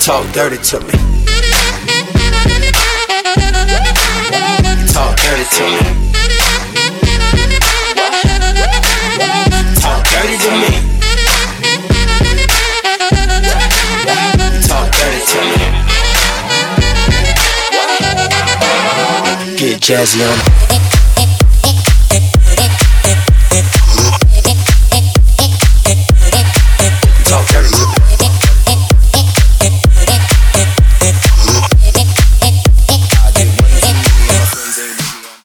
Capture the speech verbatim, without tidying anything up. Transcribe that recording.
talk dirty to me. Talk dirty to me. Talk dirty to me. Talk dirty to me. Get jazzy on it.